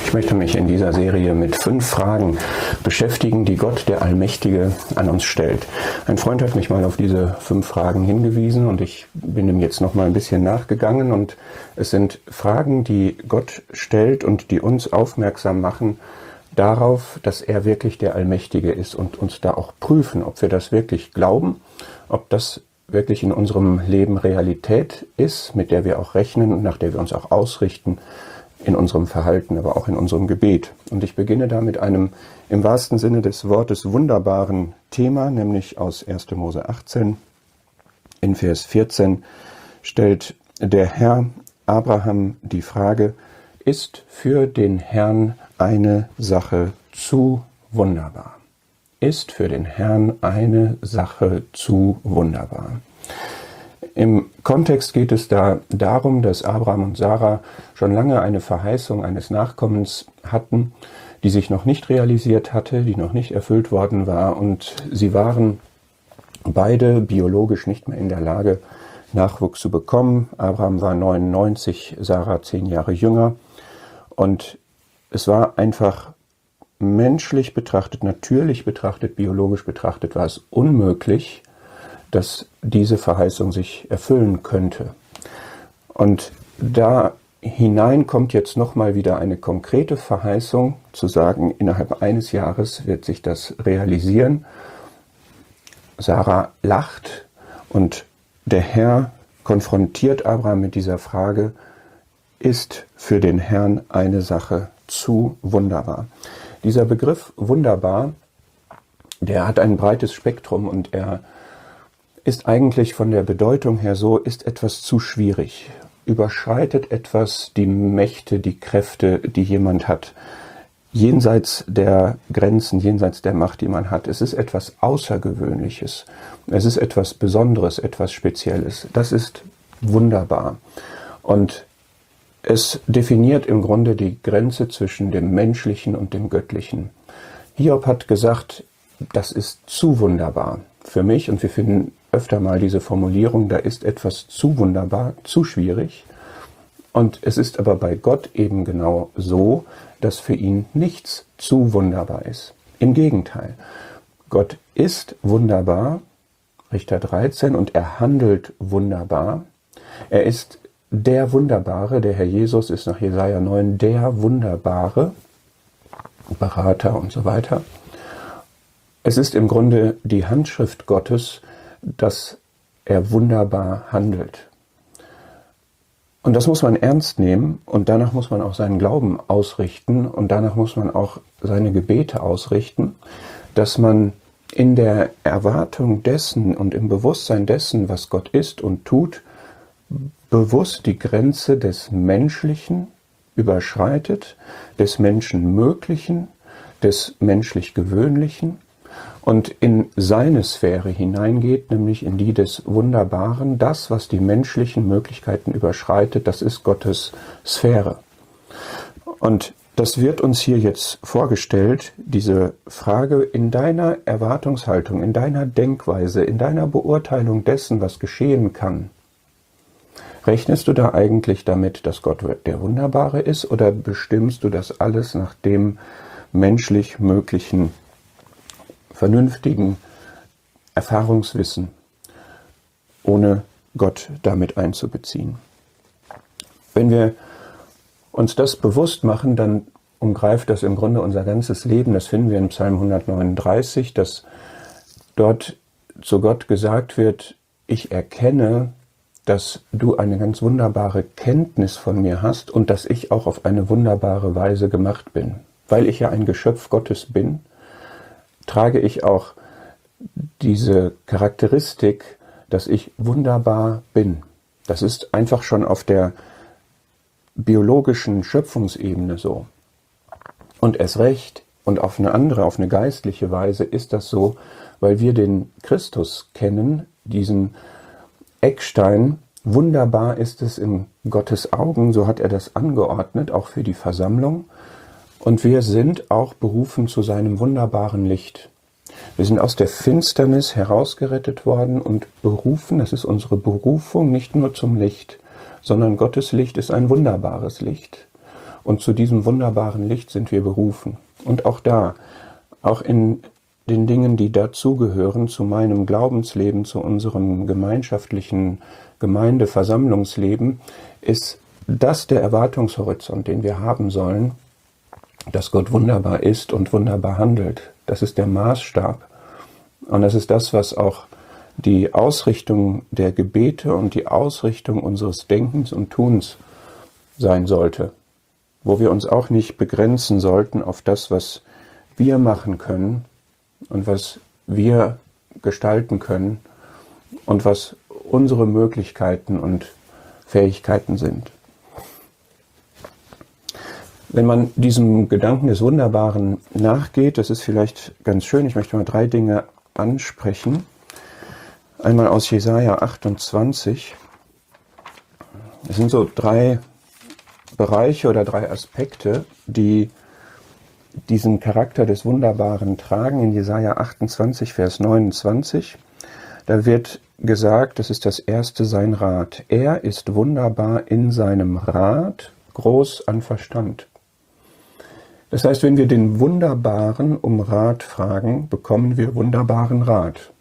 Ich möchte mich in dieser Serie mit 5 Fragen beschäftigen, die Gott, der Allmächtige, an uns stellt. Ein Freund hat mich mal auf diese 5 Fragen hingewiesen und ich bin ihm jetzt noch mal ein bisschen nachgegangen. Und es sind Fragen, die Gott stellt und die uns aufmerksam machen darauf, dass er wirklich der Allmächtige ist und uns da auch prüfen, ob wir das wirklich glauben, ob das wirklich in unserem Leben Realität ist, mit der wir auch rechnen und nach der wir uns auch ausrichten, in unserem Verhalten, aber auch in unserem Gebet. Und ich beginne da mit einem im wahrsten Sinne des Wortes wunderbaren Thema, nämlich aus 1. Mose 18. In Vers 14 stellt der Herr Abraham die Frage: Ist für den Herrn eine Sache zu wunderbar? Ist für den Herrn eine Sache zu wunderbar? Im Kontext geht es da darum, dass Abraham und Sarah schon lange eine Verheißung eines Nachkommens hatten, die sich noch nicht realisiert hatte, die noch nicht erfüllt worden war, und sie waren beide biologisch nicht mehr in der Lage, Nachwuchs zu bekommen. Abraham war 99, Sarah 10 Jahre jünger, und es war einfach menschlich betrachtet, natürlich betrachtet, biologisch betrachtet, war es unmöglich, dass diese Verheißung sich erfüllen könnte. Und da hinein kommt jetzt nochmal wieder eine konkrete Verheißung, zu sagen, innerhalb eines Jahres wird sich das realisieren. Sarah lacht und der Herr konfrontiert Abraham mit dieser Frage: Ist für den Herrn eine Sache zu wunderbar? Dieser Begriff wunderbar, der hat ein breites Spektrum und er ist eigentlich von der Bedeutung her so: Ist etwas zu schwierig, überschreitet etwas die Mächte, die Kräfte, die jemand hat, jenseits der Grenzen, jenseits der Macht, die man hat. Es ist etwas Außergewöhnliches, es ist etwas Besonderes, etwas Spezielles. Das ist wunderbar. Und es definiert im Grunde die Grenze zwischen dem Menschlichen und dem Göttlichen. Hiob hat gesagt, das ist zu wunderbar für mich, und wir finden öfter mal diese Formulierung, da ist etwas zu wunderbar, zu schwierig. Und es ist aber bei Gott eben genau so, dass für ihn nichts zu wunderbar ist. Im Gegenteil, Gott ist wunderbar, Richter 13, und er handelt wunderbar. Er ist der Wunderbare, der Herr Jesus ist nach Jesaja 9 der Wunderbare, Berater und so weiter. Es ist im Grunde die Handschrift Gottes, dass er wunderbar handelt. Und das muss man ernst nehmen, und danach muss man auch seinen Glauben ausrichten und danach muss man auch seine Gebete ausrichten, dass man in der Erwartung dessen und im Bewusstsein dessen, was Gott ist und tut, bewusst die Grenze des Menschlichen überschreitet, des Menschenmöglichen, des menschlich Gewöhnlichen, und in seine Sphäre hineingeht, nämlich in die des Wunderbaren. Das, was die menschlichen Möglichkeiten überschreitet, das ist Gottes Sphäre. Und das wird uns hier jetzt vorgestellt, diese Frage: In deiner Erwartungshaltung, in deiner Denkweise, in deiner Beurteilung dessen, was geschehen kann, rechnest du da eigentlich damit, dass Gott der Wunderbare ist, oder bestimmst du das alles nach dem menschlich Möglichen, vernünftigen Erfahrungswissen, ohne Gott damit einzubeziehen? Wenn wir uns das bewusst machen, dann umgreift das im Grunde unser ganzes Leben. Das finden wir in Psalm 139, dass dort zu Gott gesagt wird: Ich erkenne, dass du eine ganz wunderbare Kenntnis von mir hast und dass ich auch auf eine wunderbare Weise gemacht bin. Weil ich ja ein Geschöpf Gottes bin, trage ich auch diese Charakteristik, dass ich wunderbar bin. Das ist einfach schon auf der biologischen Schöpfungsebene so. Und erst recht und auf eine andere, auf eine geistliche Weise ist das so, weil wir den Christus kennen, diesen Eckstein. Wunderbar ist es in Gottes Augen, so hat er das angeordnet, auch für die Versammlung. Und wir sind auch berufen zu seinem wunderbaren Licht. Wir sind aus der Finsternis herausgerettet worden und berufen, das ist unsere Berufung, nicht nur zum Licht, sondern Gottes Licht ist ein wunderbares Licht. Und zu diesem wunderbaren Licht sind wir berufen. Und auch da, auch in den Dingen, die dazugehören, zu meinem Glaubensleben, zu unserem gemeinschaftlichen Gemeindeversammlungsleben, ist das der Erwartungshorizont, den wir haben sollen, dass Gott wunderbar ist und wunderbar handelt. Das ist der Maßstab. Und das ist das, was auch die Ausrichtung der Gebete und die Ausrichtung unseres Denkens und Tuns sein sollte. Wo wir uns auch nicht begrenzen sollten auf das, was wir machen können und was wir gestalten können und was unsere Möglichkeiten und Fähigkeiten sind. Wenn man diesem Gedanken des Wunderbaren nachgeht, das ist vielleicht ganz schön, ich möchte mal 3 Dinge ansprechen. Einmal aus Jesaja 28. Es sind so 3 Bereiche oder 3 Aspekte, die diesen Charakter des Wunderbaren tragen. In Jesaja 28, Vers 29, da wird gesagt, das ist das erste, sein Rat. Er ist wunderbar in seinem Rat, groß an Verstand. Das heißt, wenn wir den Wunderbaren um Rat fragen, bekommen wir wunderbaren Rat.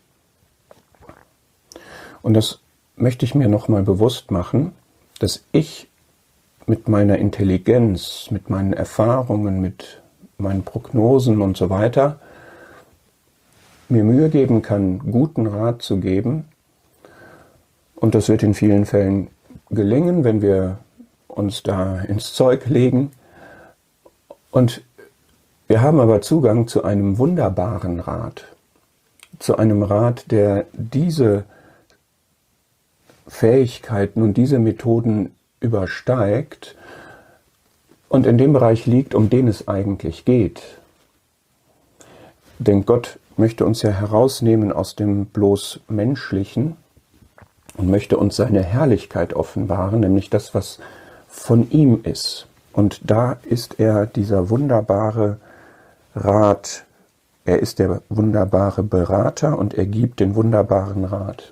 Und das möchte ich mir nochmal bewusst machen, dass ich mit meiner Intelligenz, mit meinen Erfahrungen, mit meinen Prognosen und so weiter mir Mühe geben kann, guten Rat zu geben. Und das wird in vielen Fällen gelingen, wenn wir uns da ins Zeug legen. Und wir haben aber Zugang zu einem wunderbaren Rat, zu einem Rat, der diese Fähigkeiten und diese Methoden übersteigt und in dem Bereich liegt, um den es eigentlich geht. Denn Gott möchte uns ja herausnehmen aus dem bloß Menschlichen und möchte uns seine Herrlichkeit offenbaren, nämlich das, was von ihm ist. Und da ist er dieser wunderbare Rat. Er ist der wunderbare Berater und er gibt den wunderbaren Rat.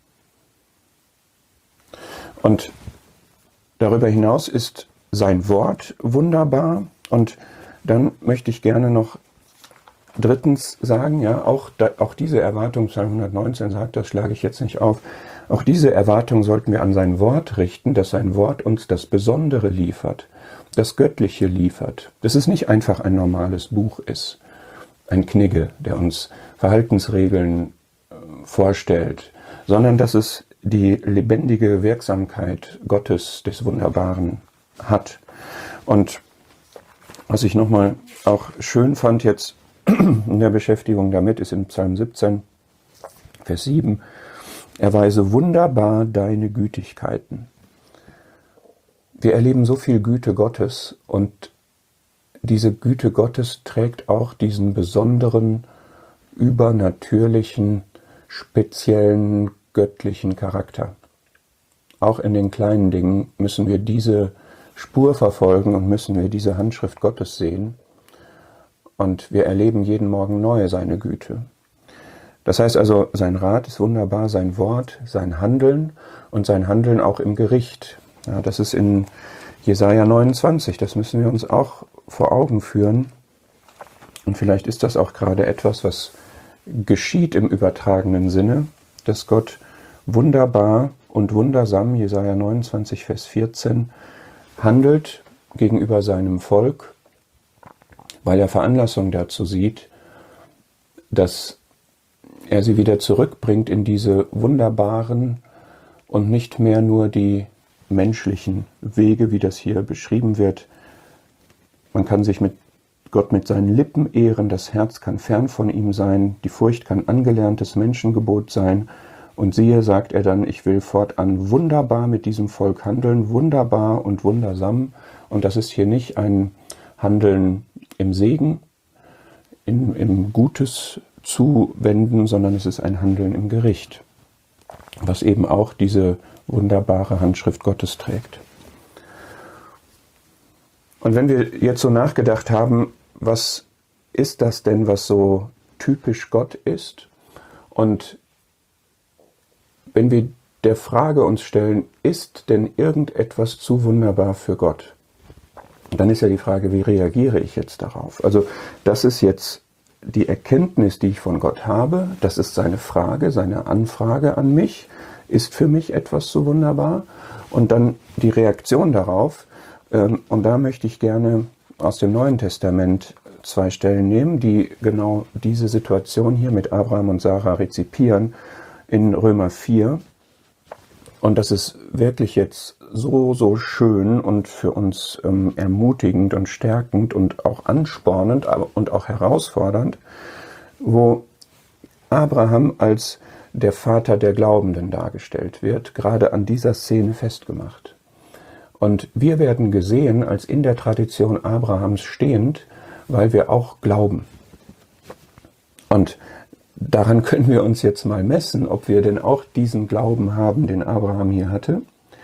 Und darüber hinaus ist sein Wort wunderbar. Und dann möchte ich gerne noch drittens sagen, ja, auch diese Erwartung, Psalm 119 sagt, das schlage ich jetzt nicht auf, auch diese Erwartung sollten wir an sein Wort richten, dass sein Wort uns das Besondere liefert, das Göttliche liefert, dass es nicht einfach ein normales Buch ist, ein Knigge, der uns Verhaltensregeln vorstellt, sondern dass es die lebendige Wirksamkeit Gottes des Wunderbaren hat. Und was ich nochmal auch schön fand jetzt in der Beschäftigung damit, ist in Psalm 17, Vers 7, erweise wunderbar deine Gütigkeiten. Wir erleben so viel Güte Gottes und diese Güte Gottes trägt auch diesen besonderen, übernatürlichen, speziellen, göttlichen Charakter. Auch in den kleinen Dingen müssen wir diese Spur verfolgen und müssen wir diese Handschrift Gottes sehen. Und wir erleben jeden Morgen neu seine Güte. Das heißt also, sein Rat ist wunderbar, sein Wort, sein Handeln und sein Handeln auch im Gericht. Ja, das ist in Jesaja 29, das müssen wir uns auch vor Augen führen. Und vielleicht ist das auch gerade etwas, was geschieht im übertragenen Sinne, dass Gott wunderbar und wundersam, Jesaja 29, Vers 14, handelt gegenüber seinem Volk, weil er Veranlassung dazu sieht, dass er sie wieder zurückbringt in diese wunderbaren und nicht mehr nur die menschlichen Wege, wie das hier beschrieben wird. Man kann sich mit Gott mit seinen Lippen ehren, das Herz kann fern von ihm sein, die Furcht kann angelerntes Menschengebot sein. Und siehe, sagt er dann, ich will fortan wunderbar mit diesem Volk handeln, wunderbar und wundersam. Und das ist hier nicht ein Handeln im Segen, im Gutes zuwenden, sondern es ist ein Handeln im Gericht, was eben auch diese wunderbare Handschrift Gottes trägt. Und wenn wir jetzt so nachgedacht haben, was ist das denn, was so typisch Gott ist? Und wenn wir der Frage uns stellen, ist denn irgendetwas zu wunderbar für Gott? dann ist ja die Frage, wie reagiere ich jetzt darauf? Also das ist jetzt die Erkenntnis, die ich von Gott habe, das ist seine Frage, seine Anfrage an mich, ist für mich etwas so wunderbar? Und dann die Reaktion darauf, und da möchte ich gerne aus dem Neuen Testament 2 Stellen nehmen, die genau diese Situation hier mit Abraham und Sarah rezipieren, in Römer 4. Und das ist wirklich jetzt so schön und für uns ermutigend und stärkend und auch anspornend und auch herausfordernd, wo Abraham als der Vater der Glaubenden dargestellt wird, gerade an dieser Szene festgemacht. Und wir werden gesehen als in der Tradition Abrahams stehend, weil wir auch glauben. Und daran können wir uns jetzt mal messen, ob wir denn auch diesen Glauben haben, den Abraham hier hatte.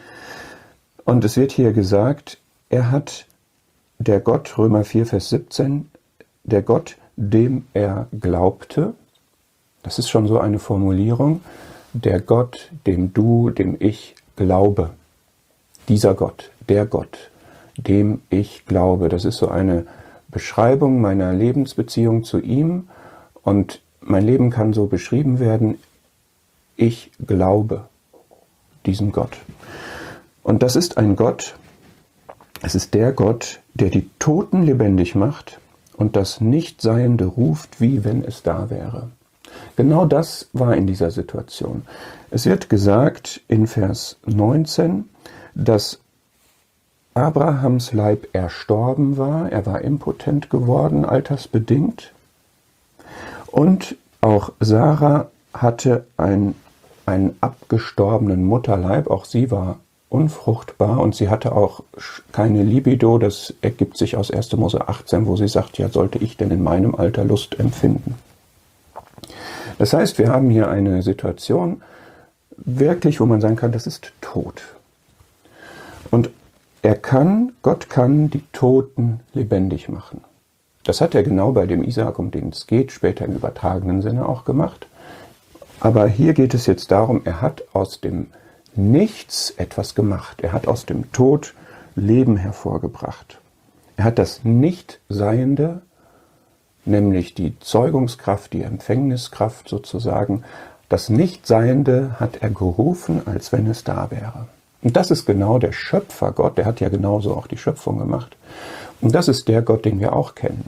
Und es wird hier gesagt, er hat der Gott, Römer 4, Vers 17, der Gott, dem er glaubte, das ist schon so eine Formulierung, der Gott, dem ich glaube. Dieser Gott, der Gott, dem ich glaube. Das ist so eine Beschreibung meiner Lebensbeziehung zu ihm und mein Leben kann so beschrieben werden, ich glaube diesem Gott. Und das ist ein Gott, es ist der Gott, der die Toten lebendig macht und das Nichtseiende ruft, wie wenn es da wäre. Genau das war in dieser Situation. Es wird gesagt in Vers 19, dass Abrahams Leib erstorben war, er war impotent geworden, altersbedingt. Und auch Sarah hatte einen abgestorbenen Mutterleib, auch sie war unfruchtbar und sie hatte auch keine Libido, das ergibt sich aus 1. Mose 18, wo sie sagt, ja, sollte ich denn in meinem Alter Lust empfinden? Das heißt, wir haben hier eine Situation, wirklich, wo man sagen kann, das ist tot. Und Gott kann die Toten lebendig machen. Das hat er genau bei dem Isaak, um den es geht, später im übertragenen Sinne auch gemacht. Aber hier geht es jetzt darum, er hat aus dem Nichts etwas gemacht. Er hat aus dem Tod Leben hervorgebracht. Er hat das Nichtseiende, nämlich die Zeugungskraft, die Empfängniskraft sozusagen, das Nichtseiende hat er gerufen, als wenn es da wäre. Und das ist genau der Schöpfergott, der hat ja genauso auch die Schöpfung gemacht. Und das ist der Gott, den wir auch kennen.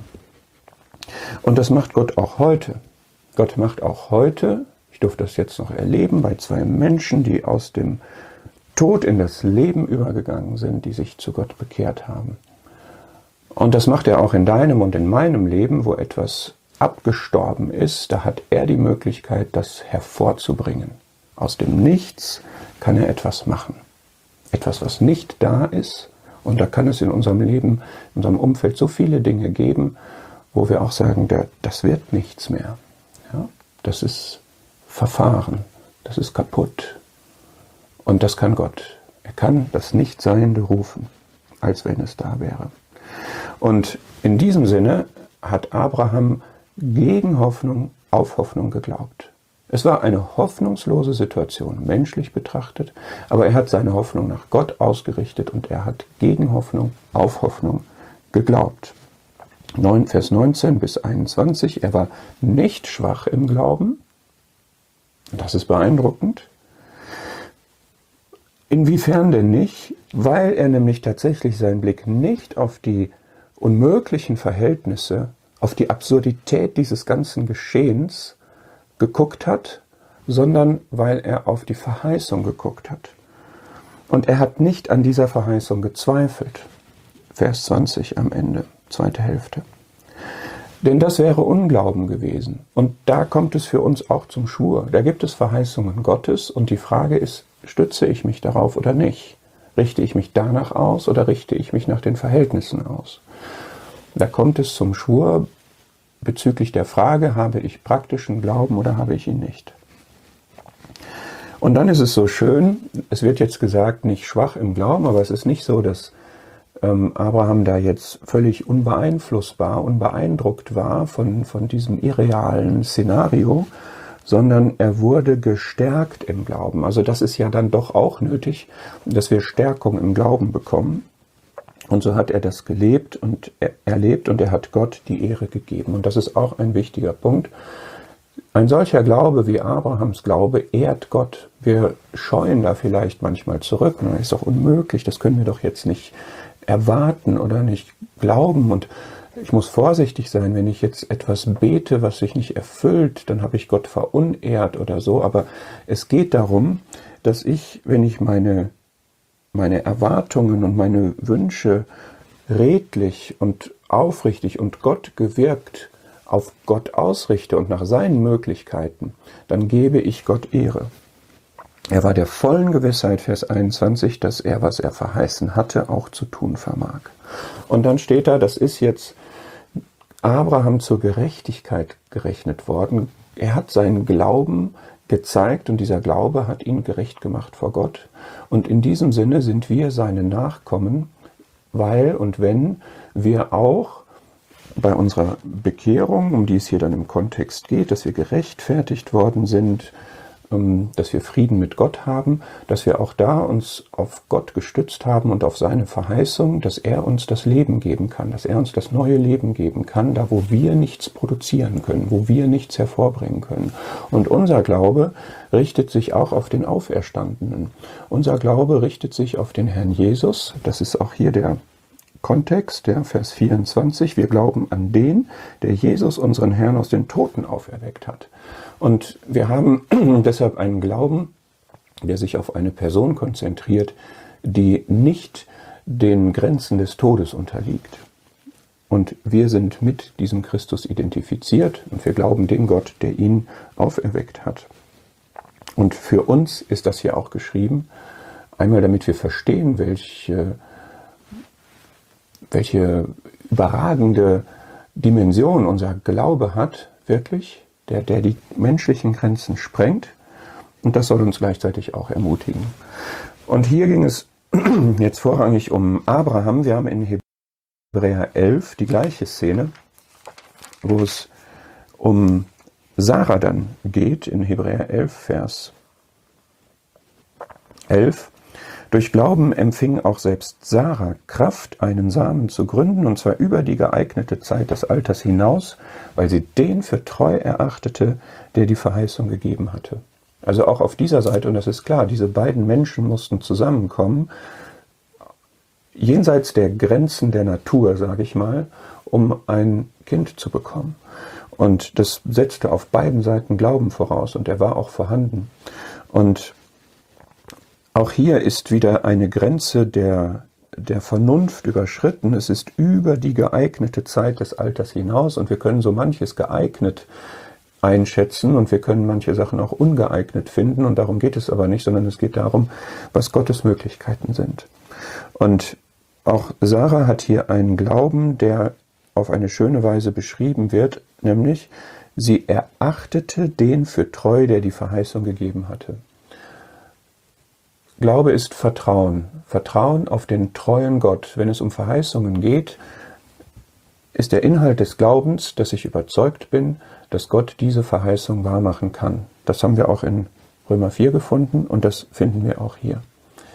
Und das macht Gott auch heute. Gott macht auch heute, ich durfte das jetzt noch erleben, bei 2 Menschen, die aus dem Tod in das Leben übergegangen sind, die sich zu Gott bekehrt haben. Und das macht er auch in deinem und in meinem Leben, wo etwas abgestorben ist, da hat er die Möglichkeit, das hervorzubringen. Aus dem Nichts kann er etwas machen. Etwas, was nicht da ist. Und da kann es in unserem Leben, in unserem Umfeld so viele Dinge geben, wo wir auch sagen, das wird nichts mehr. Ja? Das ist verfahren, das ist kaputt. Und das kann Gott. Er kann das Nichtseiende rufen, als wenn es da wäre. Und in diesem Sinne hat Abraham gegen Hoffnung auf Hoffnung geglaubt. Es war eine hoffnungslose Situation, menschlich betrachtet, aber er hat seine Hoffnung nach Gott ausgerichtet und er hat gegen Hoffnung auf Hoffnung geglaubt. Vers 19 bis 21, er war nicht schwach im Glauben. Das ist beeindruckend. Inwiefern denn nicht? Weil er nämlich tatsächlich seinen Blick nicht auf die unmöglichen Verhältnisse, auf die Absurdität dieses ganzen Geschehens geguckt hat, sondern weil er auf die Verheißung geguckt hat. Und er hat nicht an dieser Verheißung gezweifelt. Vers 20 am Ende, 2. Hälfte. Denn das wäre Unglauben gewesen. Und da kommt es für uns auch zum Schwur. Da gibt es Verheißungen Gottes und die Frage ist, stütze ich mich darauf oder nicht? Richte ich mich danach aus oder richte ich mich nach den Verhältnissen aus? Da kommt es zum Schwur bezüglich der Frage, habe ich praktischen Glauben oder habe ich ihn nicht? Und dann ist es so schön, es wird jetzt gesagt, nicht schwach im Glauben, aber es ist nicht so, dass Abraham da jetzt völlig unbeeinflussbar, unbeeindruckt war von diesem irrealen Szenario, sondern er wurde gestärkt im Glauben. Also das ist ja dann doch auch nötig, dass wir Stärkung im Glauben bekommen. Und so hat er das gelebt und erlebt und er hat Gott die Ehre gegeben. Und das ist auch ein wichtiger Punkt. Ein solcher Glaube wie Abrahams Glaube ehrt Gott. Wir scheuen da vielleicht manchmal zurück. Das ist doch unmöglich, das können wir doch jetzt nicht erwarten oder nicht glauben. Und ich muss vorsichtig sein, wenn ich jetzt etwas bete, was sich nicht erfüllt, dann habe ich Gott verunehrt oder so. Aber es geht darum, dass ich, wenn ich meine Erwartungen und meine Wünsche redlich und aufrichtig und Gott gewirkt auf Gott ausrichte und nach seinen Möglichkeiten, dann gebe ich Gott Ehre. Er war der vollen Gewissheit, Vers 21, dass er, was er verheißen hatte, auch zu tun vermag. Und dann steht da, das ist jetzt Abraham zur Gerechtigkeit gerechnet worden. Er hat seinen Glauben gezeigt und dieser Glaube hat ihn gerecht gemacht vor Gott. Und in diesem Sinne sind wir seine Nachkommen, weil und wenn wir auch bei unserer Bekehrung, um die es hier dann im Kontext geht, dass wir gerechtfertigt worden sind, dass wir Frieden mit Gott haben, dass wir auch da uns auf Gott gestützt haben und auf seine Verheißung, dass er uns das Leben geben kann, dass er uns das neue Leben geben kann, da wo wir nichts produzieren können, wo wir nichts hervorbringen können. Und unser Glaube richtet sich auch auf den Auferstandenen. Unser Glaube richtet sich auf den Herrn Jesus, das ist auch hier der Kontext, ja, Vers 24, wir glauben an den, der Jesus, unseren Herrn, aus den Toten auferweckt hat. Und wir haben deshalb einen Glauben, der sich auf eine Person konzentriert, die nicht den Grenzen des Todes unterliegt. Und wir sind mit diesem Christus identifiziert und wir glauben dem Gott, der ihn auferweckt hat. Und für uns ist das hier auch geschrieben, einmal damit wir verstehen, welche überragende Dimension unser Glaube hat, wirklich, der die menschlichen Grenzen sprengt. Und das soll uns gleichzeitig auch ermutigen. Und hier ging es jetzt vorrangig um Abraham. Wir haben in Hebräer 11 die gleiche Szene, wo es um Sarah dann geht, in Hebräer 11, Vers 11. Durch Glauben empfing auch selbst Sarah Kraft, einen Samen zu gründen, und zwar über die geeignete Zeit des Alters hinaus, weil sie den für treu erachtete, der die Verheißung gegeben hatte. Also auch auf dieser Seite, und das ist klar, diese beiden Menschen mussten zusammenkommen, jenseits der Grenzen der Natur, sage ich mal, um ein Kind zu bekommen. Und das setzte auf beiden Seiten Glauben voraus, und er war auch vorhanden. Und auch hier ist wieder eine Grenze der Vernunft überschritten. Es ist über die geeignete Zeit des Alters hinaus und wir können so manches geeignet einschätzen und wir können manche Sachen auch ungeeignet finden und darum geht es aber nicht, sondern es geht darum, was Gottes Möglichkeiten sind. Und auch Sarah hat hier einen Glauben, der auf eine schöne Weise beschrieben wird, nämlich sie erachtete den für treu, der die Verheißung gegeben hatte. Glaube ist Vertrauen. Vertrauen auf den treuen Gott. Wenn es um Verheißungen geht, ist der Inhalt des Glaubens, dass ich überzeugt bin, dass Gott diese Verheißung wahrmachen kann. Das haben wir auch in Römer 4 gefunden und das finden wir auch hier.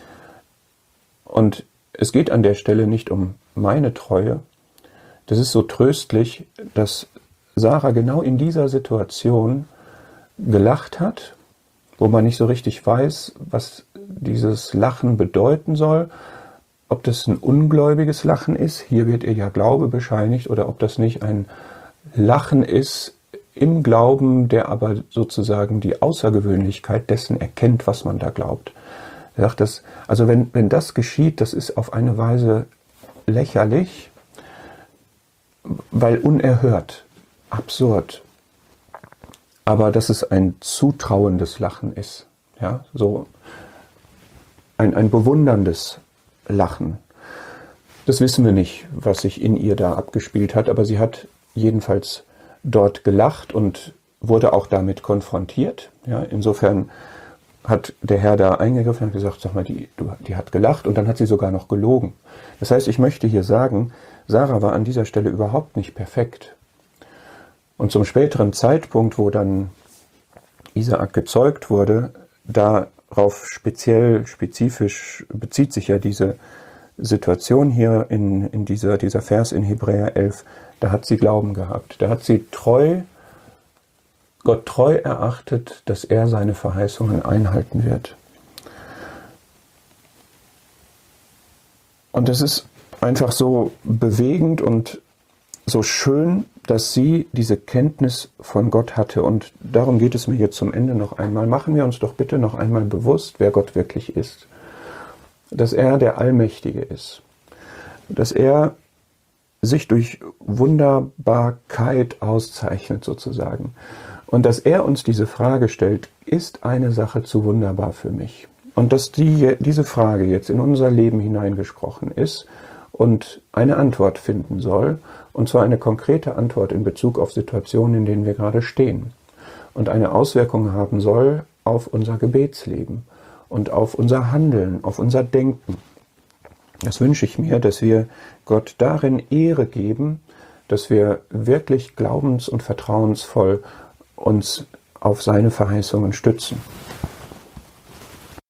Und es geht an der Stelle nicht um meine Treue. Das ist so tröstlich, dass Sarah genau in dieser Situation gelacht hat, wo man nicht so richtig weiß, was dieses Lachen bedeuten soll, ob das ein ungläubiges Lachen ist, hier wird ihr ja Glaube bescheinigt, oder ob das nicht ein Lachen ist im Glauben, der aber sozusagen die Außergewöhnlichkeit dessen erkennt, was man da glaubt. Er sagt, also wenn das geschieht, das ist auf eine Weise lächerlich, weil unerhört, absurd, aber dass es ein zutrauendes Lachen ist, ja, so ein bewunderndes Lachen. Das wissen wir nicht, was sich in ihr da abgespielt hat, aber sie hat jedenfalls dort gelacht und wurde auch damit konfrontiert. Ja, insofern hat der Herr da eingegriffen und gesagt, sag mal, die hat gelacht und dann hat sie sogar noch gelogen. Das heißt, ich möchte hier sagen, Sarah war an dieser Stelle überhaupt nicht perfekt. Und zum späteren Zeitpunkt, wo dann Isaak gezeugt wurde, darauf spezifisch bezieht sich ja diese Situation hier in dieser Vers in Hebräer 11, da hat sie Glauben gehabt. Da hat sie Gott treu erachtet, dass er seine Verheißungen einhalten wird. Und das ist einfach so bewegend und so schön, dass sie diese Kenntnis von Gott hatte. Und darum geht es mir jetzt zum Ende noch einmal. Machen wir uns doch bitte noch einmal bewusst, wer Gott wirklich ist. Dass er der Allmächtige ist. Dass er sich durch Wunderbarkeit auszeichnet sozusagen. Und dass er uns diese Frage stellt, ist eine Sache zu wunderbar für mich? Und dass diese Frage jetzt in unser Leben hineingesprochen ist und eine Antwort finden soll, und zwar eine konkrete Antwort in Bezug auf Situationen, in denen wir gerade stehen, und eine Auswirkung haben soll auf unser Gebetsleben und auf unser Handeln, auf unser Denken. Das wünsche ich mir, dass wir Gott darin Ehre geben, dass wir wirklich glaubens- und vertrauensvoll uns auf seine Verheißungen stützen.